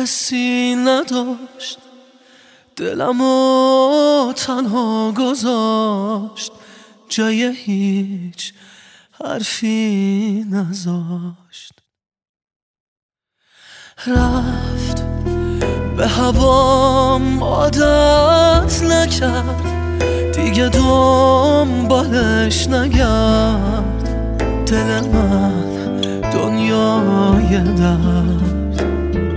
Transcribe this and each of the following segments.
کسی نداشت، دلمو تنها گذاشت، جای هیچ حرفی نذاشت. رفت به هوام عادت نکرد، دیگه دنبالش نگرد. دل من دنیای درد،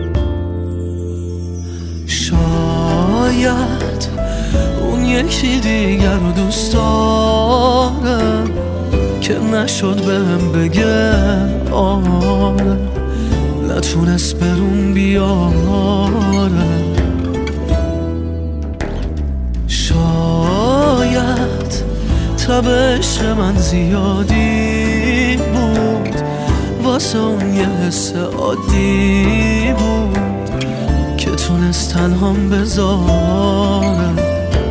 شاید اون یکی دیگر رو دوست داره که نشد بهم بگه آره، نتونست برون بیاره. شاید تب عشق من زیادی بود، واسه اون یه حس عادی بود که تونست تنهام بذاره.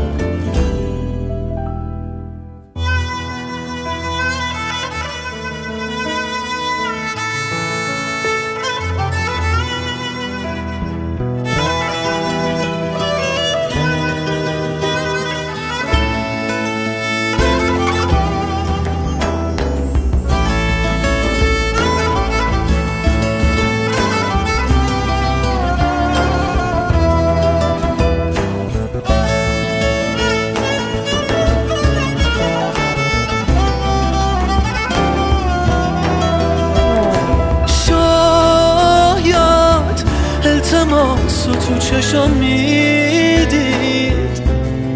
التماس رو تو چشم میدید،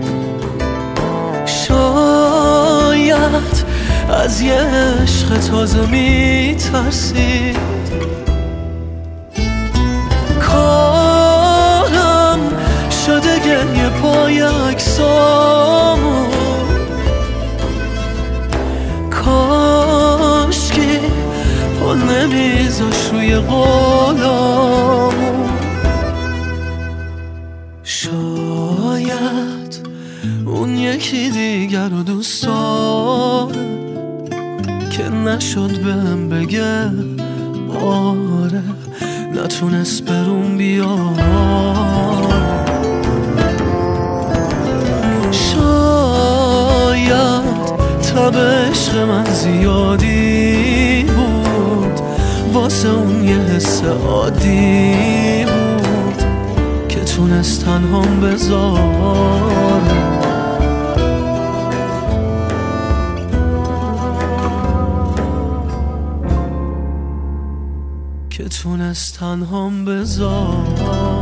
شاید از یه عشق تازه میترسید. کارم شده گریه پای عکسامون، کاشکی پا نمیذاش روی قولامون. شاید اون یکی دیگر رو دوست داره که نشد بهم بگه آره، نتونست برون بیاره. شاید تب عشق من زیادی بود، واسه اون یه حس عادی بود که تونست تنهام بذاره. که تونست تنهام بذاره.